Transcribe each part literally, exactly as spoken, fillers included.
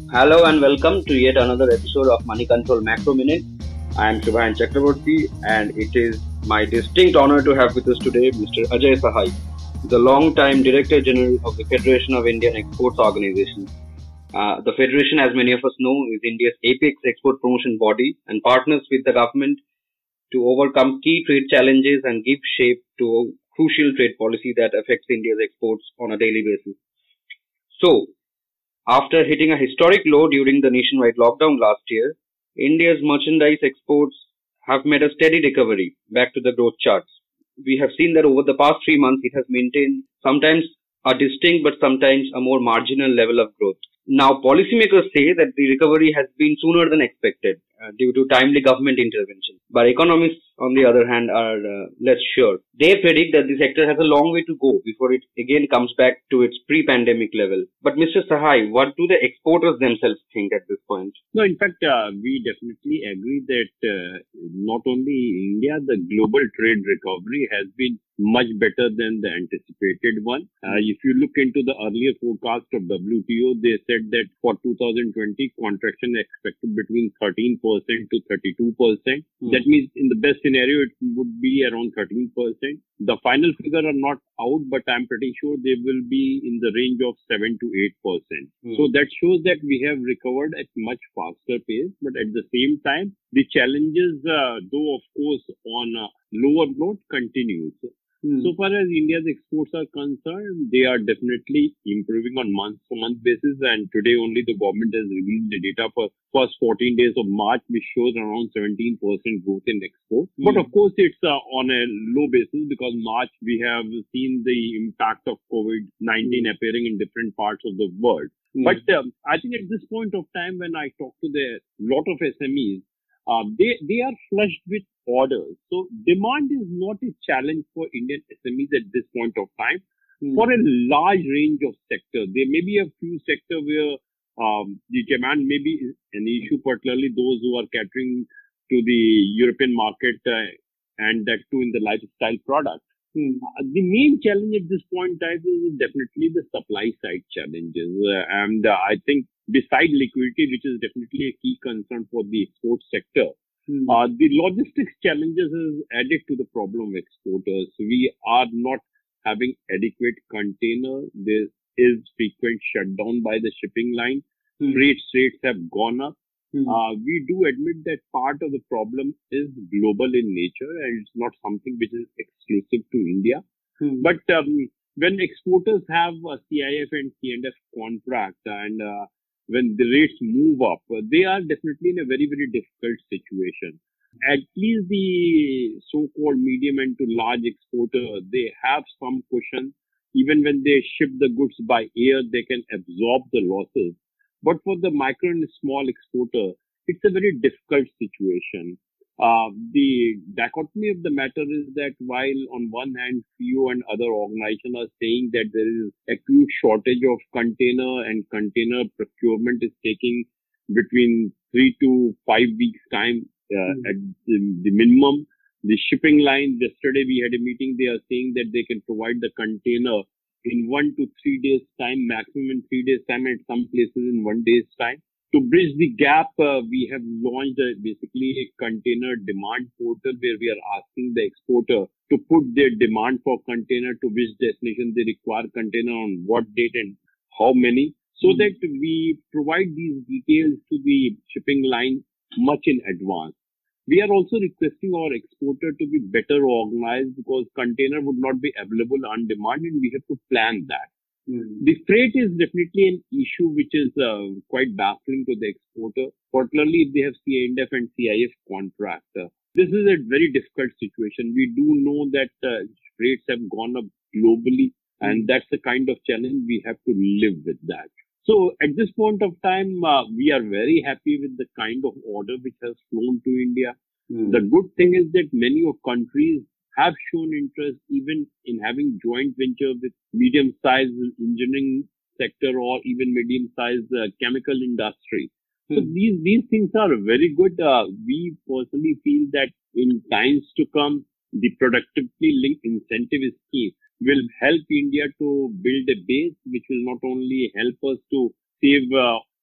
Hello and welcome to yet another episode of Money Control Macro Minute. I am Shubhayan Chakraborty and it is my distinct honor to have with us today Mister Ajay Sahai, the long-time Director General of the Federation of Indian Exports Organization. Uh, the Federation, as many of us know, is India's apex export promotion body and partners with the government to overcome key trade challenges and give shape to a crucial trade policy that affects India's exports on a daily basis. So, after hitting a historic low during the nationwide lockdown last year, India's merchandise exports have made a steady recovery back to the growth charts. We have seen that over the past three months, it has maintained sometimes a distinct but sometimes a more marginal level of growth. Now, policymakers say that the recovery has been sooner than expected uh, due to timely government intervention. But economists, on the other hand, are uh, less sure. They predict that the sector has a long way to go before it again comes back to its pre-pandemic level. But Mister Sahai, what do the exporters themselves think at this point? No, in fact, uh, we definitely agree that uh, not only India, the global trade recovery has been much better than the anticipated one. Uh, if you look into the earlier forecast of W T O, they said that for two thousand twenty, contraction expected between thirteen percent to thirty-two percent. Mm. That means in the best scenario, it would be around thirteen percent. The final figure are not out, but I'm pretty sure they will be in the range of seven to eight percent. Mm. So that shows that we have recovered at much faster pace, but at the same time, the challenges, uh, though of course on a lower note, continues. Hmm. So far as India's exports are concerned, they are definitely improving on month-to-month basis. And today only the government has released the data for first fourteen days of March, which shows around seventeen percent growth in exports. Hmm. But of course, it's uh, on a low basis because March we have seen the impact of COVID nineteen hmm. appearing in different parts of the world. Hmm. But um, I think at this point of time, when I talk to the lot of S M Es, Uh, they, they are flushed with orders. So demand is not a challenge for Indian S M Es at this point of time. Hmm. For a large range of sectors, there may be a few sectors where um, the demand may be an issue, particularly those who are catering to the European market uh, and that too in the lifestyle product. Hmm. Uh, the main challenge at this point in time is definitely the supply side challenges. Uh, and uh, I think beside liquidity, which is definitely a key concern for the export sector, hmm. uh, the logistics challenges is added to the problem of exporters. We are not having adequate container. There is frequent shutdown by the shipping line. Hmm. Freight rates have gone up. Hmm. Uh, we do admit that part of the problem is global in nature and it's not something which is exclusive to India. Hmm. But um, when exporters have a C I F and C and F contract and uh, when the rates move up, they are definitely in a very, very difficult situation. At least the so-called medium and to large exporter, they have some cushion. Even when they ship the goods by air, they can absorb the losses. But for the micro and small exporter, it's a very difficult situation. Uh, the dichotomy of the matter is that while on one hand, F I O and other organizations are saying that there is acute shortage of container and container procurement is taking between three to five weeks time uh, mm. at the, the minimum. The shipping line, yesterday we had a meeting, they are saying that they can provide the container in one to three days time, maximum in three days time, and some places in one day's time. To bridge the gap, uh, we have launched a, basically a container demand portal where we are asking the exporter to put their demand for container to which destination they require container on what date and how many, so mm-hmm. that we provide these details to the shipping line much in advance. We are also requesting our exporter to be better organized because container would not be available on demand and we have to plan that. Mm. The freight is definitely an issue which is uh, quite baffling to the exporter, particularly if they have C and F and C I F contract. Uh, this is a very difficult situation. We do know that uh, rates have gone up globally and mm. that's the kind of challenge we have to live with that. So at this point of time, uh, we are very happy with the kind of order which has flown to India. Mm. The good thing is that many of countries have shown interest even in having joint venture with medium-sized engineering sector or even medium-sized uh, chemical industry. Hmm. So these these things are very good. Uh, we personally feel that in times to come, the productively linked incentive scheme will help India to build a base which will not only help us to save uh,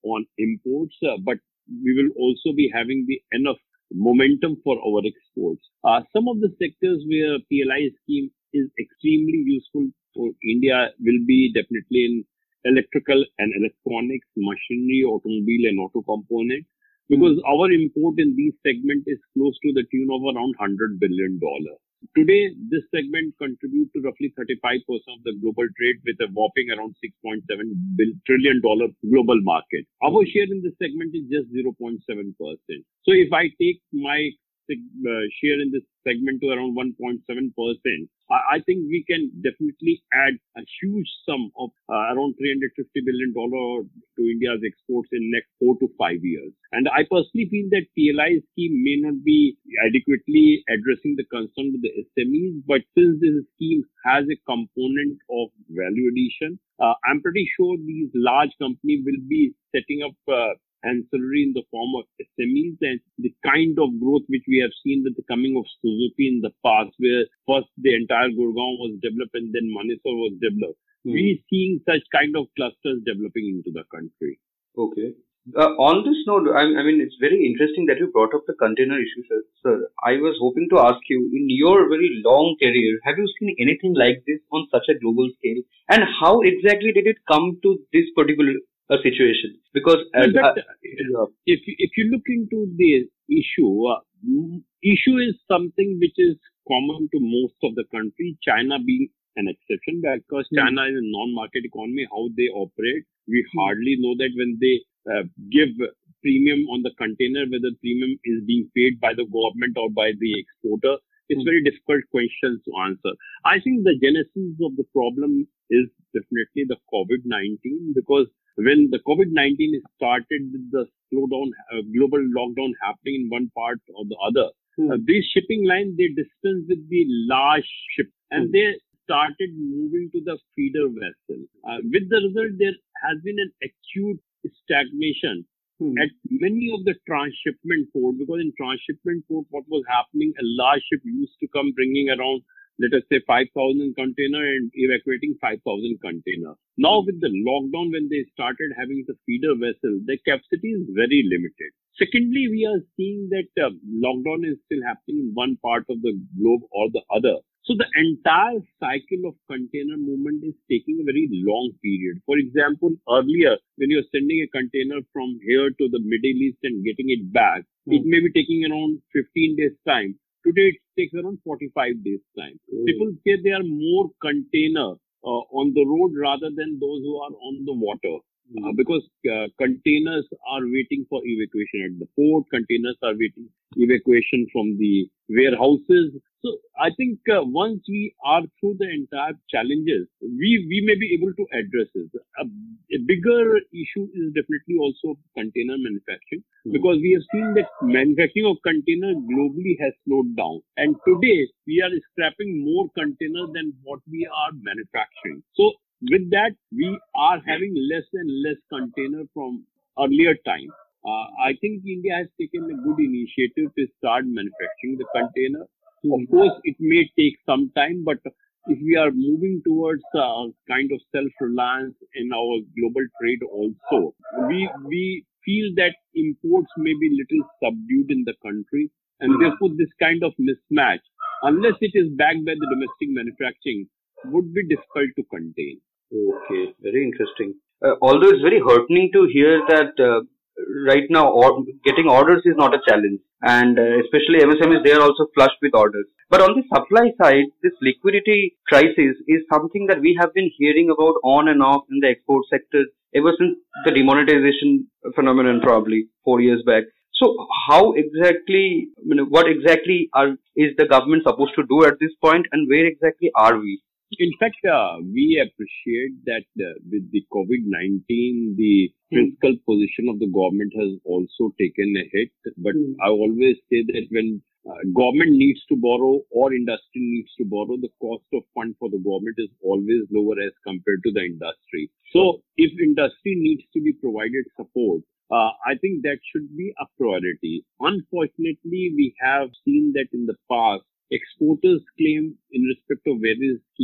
on imports, uh, but we will also be having the enough momentum for our exports. Uh, some of the sectors where P L I scheme is extremely useful for India will be definitely in electrical and electronics, machinery, automobile and auto component, because mm. our import in these segments is close to the tune of around one hundred billion dollars. Today, this segment contributes to roughly thirty-five percent of the global trade with a whopping around six point seven trillion dollars global market. Our share in this segment is just zero point seven percent. So if I take my uh, share in this segment to around one point seven percent, I, I think we can definitely add a huge sum of uh, around three hundred fifty billion dollars to India's exports in next four to five years. And I personally feel that P L I scheme may not be adequately addressing the concern with the S M Es, but since this scheme has a component of value addition, uh, I'm pretty sure these large companies will be setting up uh, ancillary in the form of S M Es, and the kind of growth which we have seen with the coming of Suzuki in the past, where first the entire Gurgaon was developed and then Manesar was developed. Hmm. We're seeing such kind of clusters developing into the country. Okay. Uh, on this note, I, I mean, it's very interesting that you brought up the container issue, sir. sir. I was hoping to ask you, in your very long career, have you seen anything like this on such a global scale? And how exactly did it come to this particular uh, situation? Because as, fact, uh, uh, if if you look into the issue, uh, issue is something which is common to most of the country, China being an exception, because mm. China is a non-market economy. How they operate, we mm. hardly know that when they uh, give premium on the container, whether premium is being paid by the government or by the exporter. It's mm. very difficult question to answer. I think the genesis of the problem is definitely the COVID nineteen, because when the COVID nineteen started with the slowdown, uh, global lockdown happening in one part or the other, mm. uh, these shipping lines, they distanced with the large ship and mm. they started moving to the feeder vessel. Uh, with the result, there has been an acute stagnation hmm. at many of the transshipment ports, because in transshipment port, what was happening, a large ship used to come bringing around, let us say, five thousand container and evacuating five thousand container. Now with the lockdown, when they started having the feeder vessel, the capacity is very limited. Secondly, we are seeing that uh, lockdown is still happening in one part of the globe or the other. So the entire cycle of container movement is taking a very long period. For example, earlier, when you're sending a container from here to the Middle East and getting it back, mm. it may be taking around fifteen days time. Today, it takes around forty-five days time. Mm. People say there are more container uh, on the road rather than those who are on the water. Mm. Uh, because uh, containers are waiting for evacuation at the port, containers are waiting evacuation from the warehouses. So I think uh, once we are through the entire challenges, we, we may be able to address it. A, a bigger issue is definitely also container manufacturing, mm. because we have seen that manufacturing of containers globally has slowed down. And today we are scrapping more containers than what we are manufacturing. So with that, we are having less and less container from earlier time. Uh, I think India has taken a good initiative to start manufacturing the container. Of course, it may take some time, but if we are moving towards a kind of self-reliance in our global trade also, we we feel that imports may be little subdued in the country, and therefore this kind of mismatch, unless it is backed by the domestic manufacturing, would be difficult to contain. Okay, very interesting. Uh, although it's very heartening to hear that uh, right now or, getting orders is not a challenge, and uh, especially M S M Es, they are also flushed with orders. But on the supply side, this liquidity crisis is something that we have been hearing about on and off in the export sector ever since the demonetization phenomenon, probably four years back. So how exactly, I mean, what exactly are is the government supposed to do at this point, and where exactly are we? In fact, uh, we appreciate that uh, with the COVID nineteen, the fiscal position of the government has also taken a hit. But mm. I always say that when uh, government needs to borrow or industry needs to borrow, the cost of fund for the government is always lower as compared to the industry. So if industry needs to be provided support, uh, I think that should be a priority. Unfortunately, we have seen that in the past, exporters claim in respect of various schemes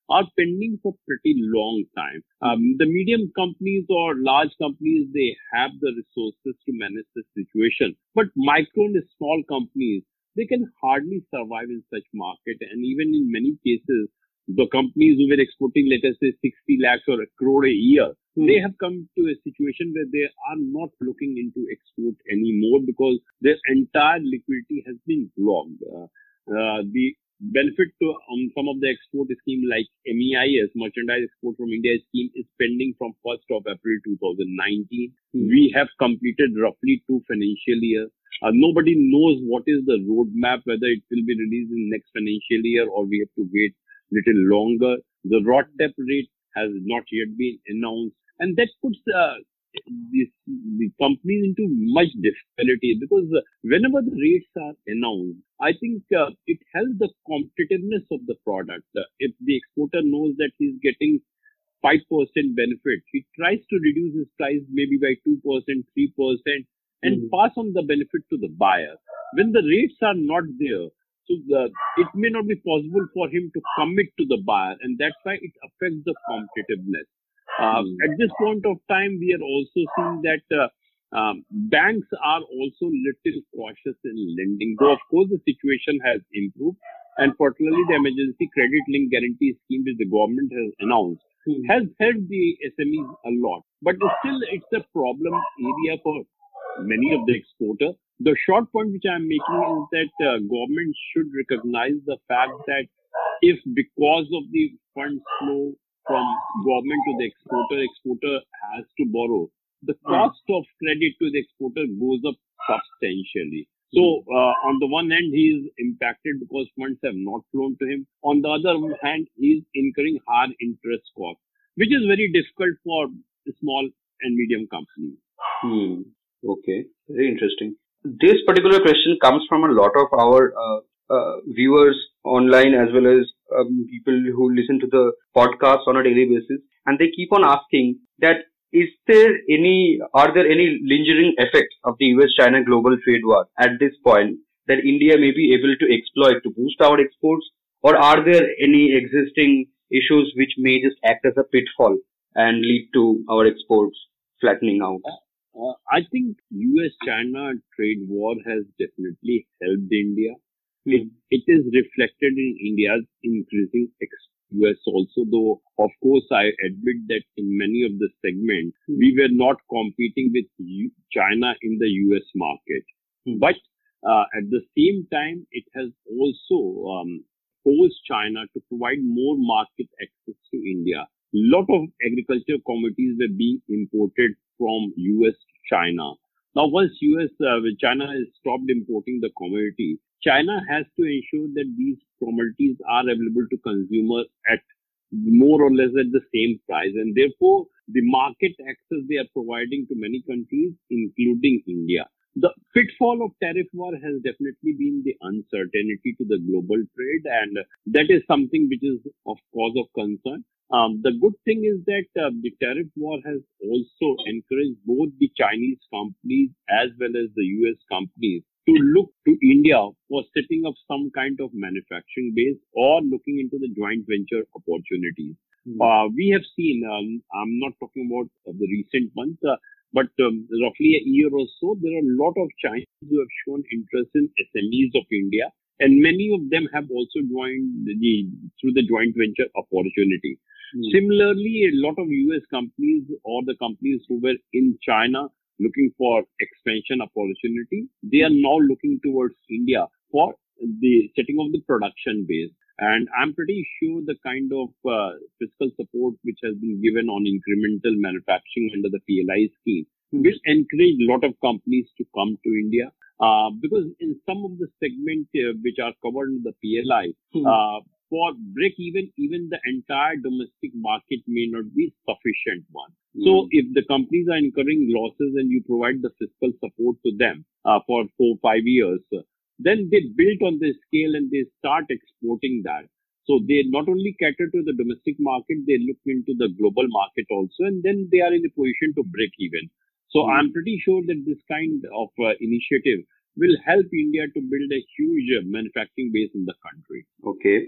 are pending for pretty long time. Um, the medium companies or large companies, they have the resources to manage the situation. But micro and small companies, they can hardly survive in such market. And even in many cases, the companies who were exporting, let us say, sixty lakhs or a crore a year, mm. they have come to a situation where they are not looking into export anymore because their entire liquidity has been blocked. Uh, uh, the benefit to um, some of the export scheme like M E I S, Merchandise Export from India scheme, is pending from first of April two thousand nineteen. Mm. We have completed roughly two financial years. Uh, nobody knows what is the roadmap, whether it will be released in next financial year or we have to wait little longer. The R O T T E P rate has not yet been announced, and that puts uh, this, the companies into much difficulty because uh, whenever the rates are announced, I think uh, it helps the competitiveness of the product. Uh, if the exporter knows that he's getting five percent benefit, he tries to reduce his price maybe by two percent, three percent and mm. pass on the benefit to the buyer. When the rates are not there, so the, it may not be possible for him to commit to the buyer, and that's why it affects the competitiveness. Uh, mm. At this point of time, we are also seeing that uh, um, banks are also little cautious in lending. Though, of course, the situation has improved, and particularly the emergency credit link guarantee scheme which the government has announced mm. has helped the S M Es a lot. But still, it's a problem area for many of the exporters. The short point which I am making is that uh, government should recognize the fact that if because of the funds flow from government to the exporter, exporter has to borrow, the cost of credit to the exporter goes up substantially. So uh, on the one hand, he is impacted because funds have not flown to him. On the other hand, he is incurring high interest costs, which is very difficult for small and medium companies. Hmm. Okay, very interesting. This particular question comes from a lot of our uh, uh, viewers online as well as um, people who listen to the podcast on a daily basis, and they keep on asking that is there any, are there any lingering effects of the U S China global trade war at this point that India may be able to exploit to boost our exports, or are there any existing issues which may just act as a pitfall and lead to our exports flattening out? Uh, I think U S China trade war has definitely helped India. Mm. It, it is reflected in India's increasing ex- U S also, though of course I admit that in many of the segments, mm. we were not competing with U- China in the U S market. Mm. But uh, at the same time, it has also um, forced China to provide more market access to India. A lot of agricultural commodities were being imported from U S to China. Now, once U S, uh, China has stopped importing the commodity, China has to ensure that these commodities are available to consumers at more or less at the same price. And therefore, the market access they are providing to many countries, including India. The pitfall of tariff war has definitely been the uncertainty to the global trade, and that is something which is of cause of concern. Um, the good thing is that uh, the tariff war has also encouraged both the Chinese companies as well as the U S companies to look to India for setting up some kind of manufacturing base or looking into the joint venture opportunities. Mm-hmm. Uh, we have seen, um, I'm not talking about uh, the recent months, uh, but um, roughly a year or so, there are a lot of Chinese who have shown interest in S M Es of India. And many of them have also joined the, through the joint venture opportunity. Mm. Similarly, a lot of U S companies or the companies who were in China looking for expansion opportunity, they are now looking towards India for the setting of the production base. And I'm pretty sure the kind of uh, fiscal support which has been given on incremental manufacturing under the P L I scheme mm. will encourage a lot of companies to come to India. Uh, because in some of the segments uh, which are covered in the P L I, hmm. uh, for break even, even the entire domestic market may not be sufficient one. Hmm. So if the companies are incurring losses and you provide the fiscal support to them uh, for four, five years, then they build on the scale and they start exporting that. So they not only cater to the domestic market, they look into the global market also, and then they are in a position to break even. So mm. I'm pretty sure that this kind of uh, initiative will help India to build a huge uh, manufacturing base in the country. Okay.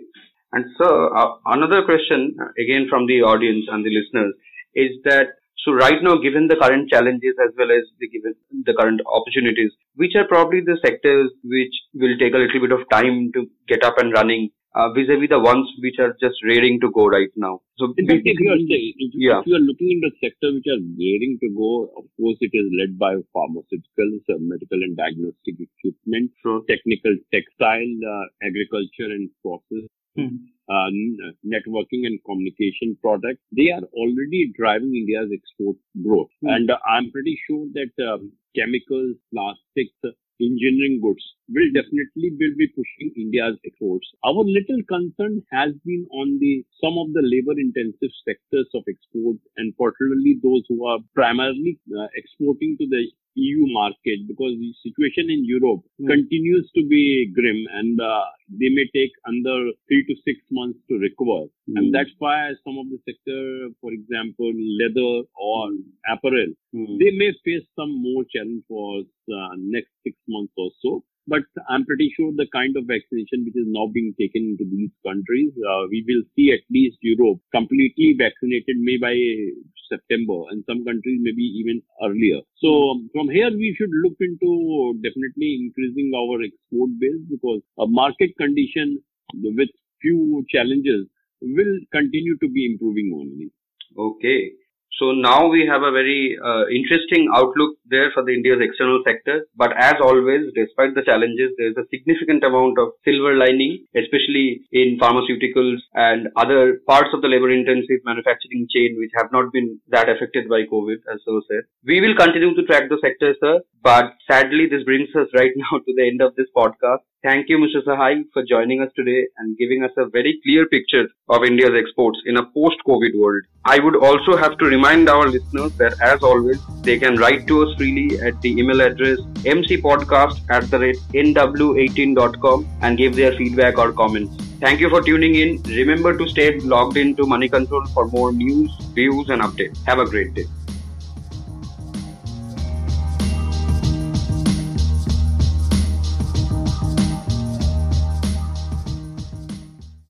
And sir, uh, another question uh, again from the audience and the listeners is that so right now, given the current challenges as well as the given the current opportunities, which are probably the sectors which will take a little bit of time to get up and running, uh, vis-a-vis the ones which are just raring to go right now. So in fact, if you are saying, if, yeah. if you are looking into sector which are raring to go, of course, it is led by pharmaceuticals, uh, medical and diagnostic equipment, sure. technical, textile, uh, agriculture and process. Hmm. Uh, networking and communication products, they are already driving India's export growth. Mm. And uh, I'm pretty sure that um, chemicals, plastics, uh, engineering goods will definitely will be pushing India's exports. Our little concern has been on the some of the labor-intensive sectors of exports, and particularly those who are primarily uh, exporting to the E U market, because the situation in Europe mm. continues to be grim, and uh, they may take under three to six months to recover. Mm. And that's why some of the sector, for example, leather or apparel, mm. they may face some more challenge for uh, next six months or so. But I'm pretty sure the kind of vaccination which is now being taken into these countries, uh, we will see at least Europe completely vaccinated maybe by September, and some countries maybe even earlier. So from here we should look into definitely increasing our export base, because a market condition with few challenges will continue to be improving only. Okay. So now we have a very uh, interesting outlook there for the India's external sector. But as always, despite the challenges, there is a significant amount of silver lining, especially in pharmaceuticals and other parts of the labor-intensive manufacturing chain which have not been that affected by COVID, as so said. We will continue to track the sector, sir. But sadly, this brings us right now to the end of this podcast. Thank you, Mister Sahai, for joining us today and giving us a very clear picture of India's exports in a post-COVID world. I would also have to remind our listeners that, as always, they can write to us freely at the email address m c podcast at the rate n w eighteen dot com and give their feedback or comments. Thank you for tuning in. Remember to stay logged into Money Control for more news, views and updates. Have a great day.